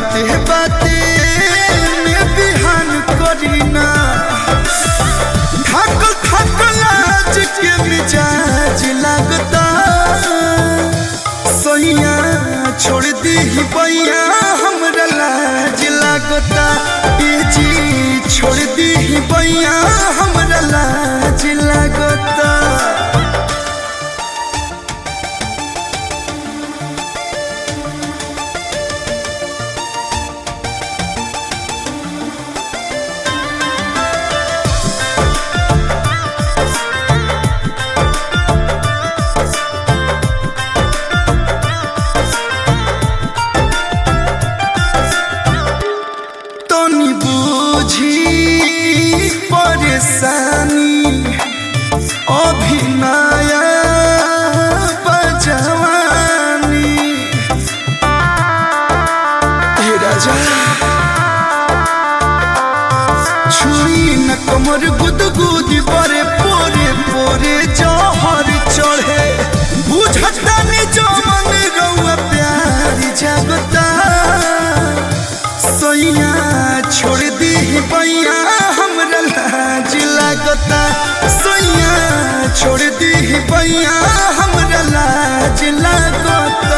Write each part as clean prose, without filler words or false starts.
बाते बाते में बिहान करीना थकल थकल आज के मिजाज लगता सैया छोड़ दी बैया हमरा लाज लगता जी छोड़ दी बैया हमरा लाज लगता परेशानी अभिनया बजवानी राजा छुई न कमर गुदगुद परे पोरे पोरे जहर चढ़े बुझता नि जमन रउआ प्यार जगता सैया छोड़ दी बैया हमरा लाज लगता सैया छोड़ दी बैया हमरा लाज लगता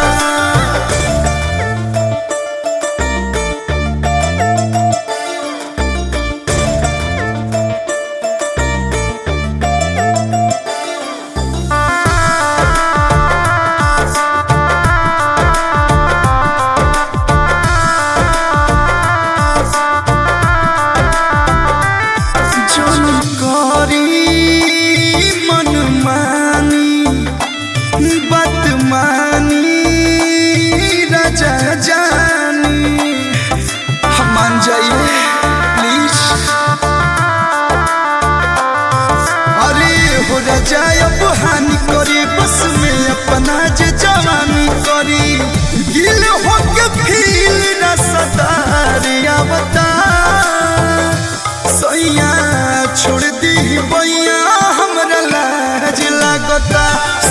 मान जाइए प्लीज अरे हो राजा अब हानि करी बस में अपना जे जवानी करी दिल हो के फील न सतारिया बता सैया छोड़ दी बैया हमरा लाज लगता